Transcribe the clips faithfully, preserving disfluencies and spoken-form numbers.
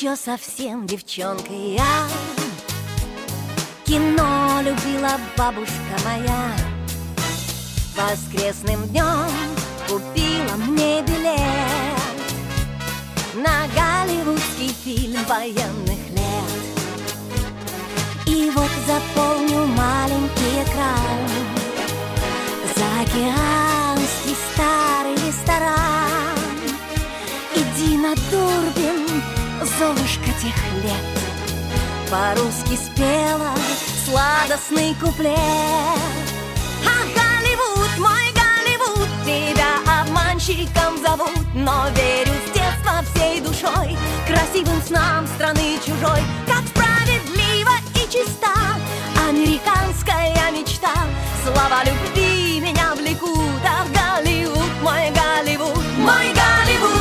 еще совсем девчонкой я. Кино любила бабушка моя. Воскресным днем купила мне билет на голливудский фильм военных лет. И вот запомню маленький экран, заокеанский старый ресторан, и Дина Дурбин, Золушка тех лет, по-русски спела сладостный куплет. А Голливуд, мой Голливуд, тебя обманщиком зовут, но верю с детства всей душой красивым снам страны чужой. Как справедлива и чиста американская мечта, слова любви меня влекут. А Голливуд, мой Голливуд, мой Голливуд.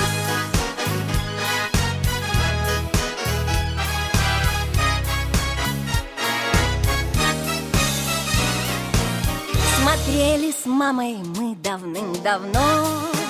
Смотрели с мамой мы давным-давно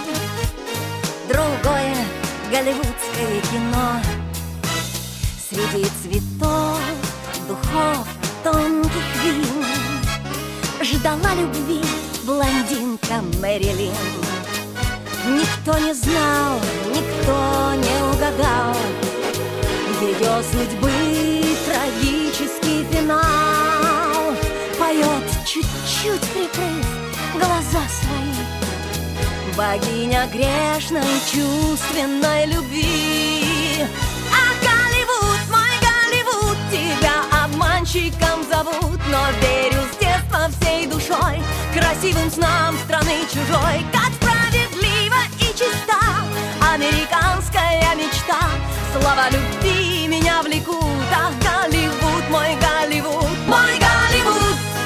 другое голливудское кино. Среди цветов, духов, тонких вин ждала любви блондинка Мэрилин. Никто не знал, никто не угадал ее судьбы трагический финал. Поет, чуть-чуть прикрыв глаза свои, богиня грешной чувственной любви. А Голливуд, мой Голливуд, тебя обманщиком зовут, но верю с детства всей душой красивым снам страны чужой. Как справедлива и чиста американская мечта, слова любви меня влекут. А Голливуд, мой Голливуд, мой Голливуд.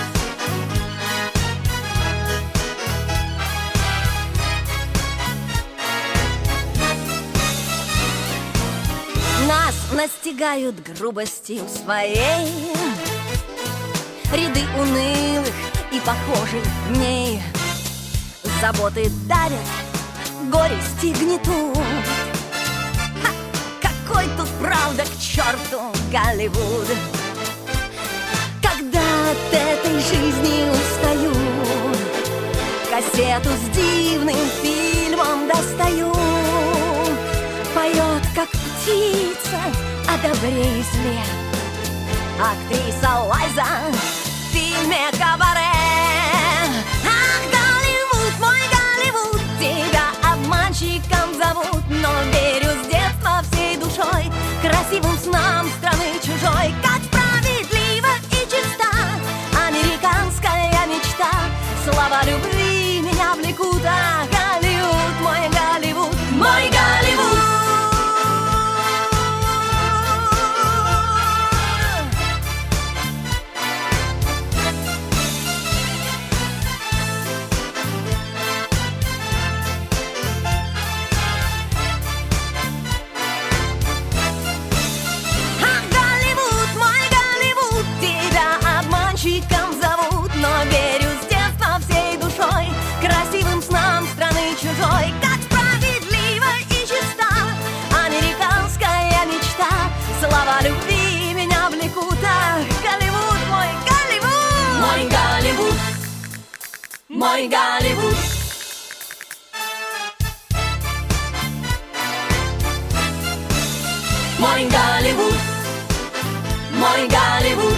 Нас настигают грубостью своей ряды унылых и похожих дней. Заботы давят, горести гнетут. Ха, какой тут правда к черту Голливуд. Когда от этой жизни устаю, кассету с дивным фильмом достаю. Поет, как птица, о добре и зле актриса Лайза в фильме «Кабаре». Ах, Голливуд, мой Голливуд, тебя обманщиком зовут, но верю с детства всей душой красивым снам страны чужой. Как справедлива и чиста американская мечта, слова любви меня влекут. А Голливуд, мой Голливуд, мой Голливуд. Зовут, но верю с детства всей душой красивым снам страны чужой. Как справедлива и чиста американская мечта, слова любви меня влекут. А Голливуд, мой Голливуд, мой Голливуд, мой Голливуд. Мой Голливуд, мой Голливуд.